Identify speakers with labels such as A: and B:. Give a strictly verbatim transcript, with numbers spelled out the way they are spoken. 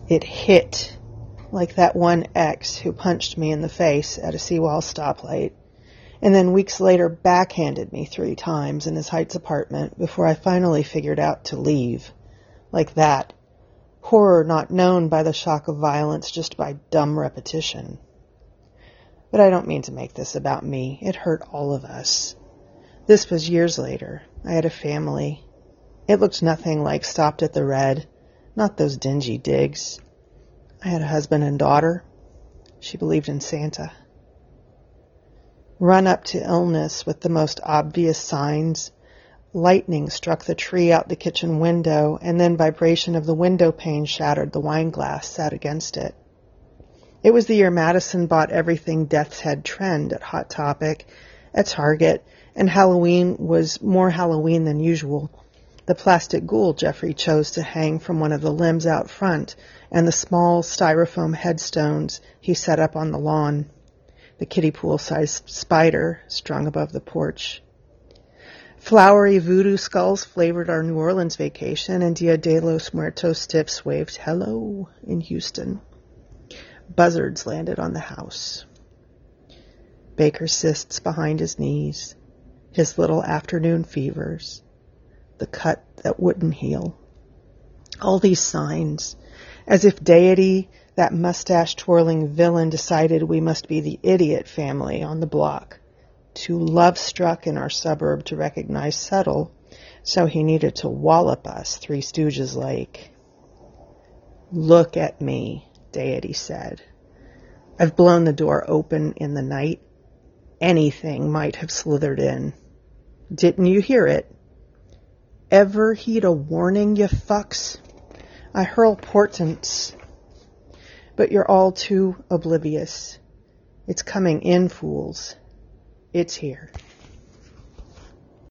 A: It hit like that one ex who punched me in the face at a seawall stoplight, and then weeks later backhanded me three times in his Heights apartment before I finally figured out to leave. Like that. Horror not known by the shock of violence, just by dumb repetition. But I don't mean to make this about me. It hurt all of us. This was years later. I had a family. It looked nothing like Stopped at the Red. Not those dingy digs. I had a husband and daughter. She believed in Santa. Run up to illness with the most obvious signs. Lightning struck the tree out the kitchen window, and then vibration of the window pane shattered the wine glass set against it. It was the year Madison bought everything Death's Head trend at Hot Topic, at Target, and Halloween was more Halloween than usual. The plastic ghoul Jeffrey chose to hang from one of the limbs out front, and the small styrofoam headstones he set up on the lawn. The kiddie pool-sized spider strung above the porch. Flowery voodoo skulls flavored our New Orleans vacation, and Dia de los Muertos stiffs waved hello in Houston. Buzzards landed on the house. Baker cysts behind his knees, his little afternoon fevers, the cut that wouldn't heal. All these signs, as if deity, that mustache-twirling villain, decided we must be the idiot family on the block, too love-struck in our suburb to recognize subtle, so he needed to wallop us Three Stooges-like. Look at me, deity said. I've blown the door open in the night. Anything might have slithered in. Didn't you hear it? Ever heed a warning, you fucks? I hurl portents, but you're all too oblivious. It's coming in, fools. It's here.